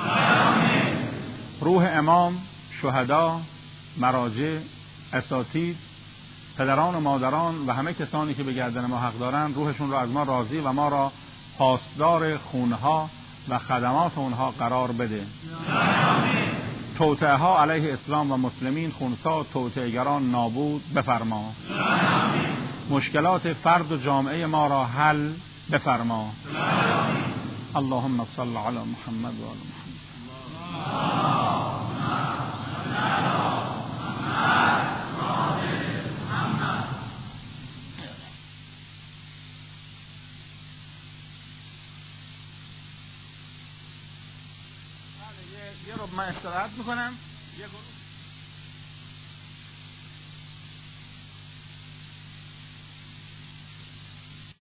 روح امام، شهدا، مراجع، اساتید، پدران و مادران و همه کسانی که به گردن ما حق دارند، روحشون را از ما راضی و ما را پاسدار خونها و خدمات اونها قرار بده. توطئه ها علیه اسلام و مسلمین، خونسا توطئه‌گران نابود بفرما. مشکلات فرد و جامعه ما را حل بفرما. اللهم صل علی محمد و آل محمد. یه رو من استراحت میکنم.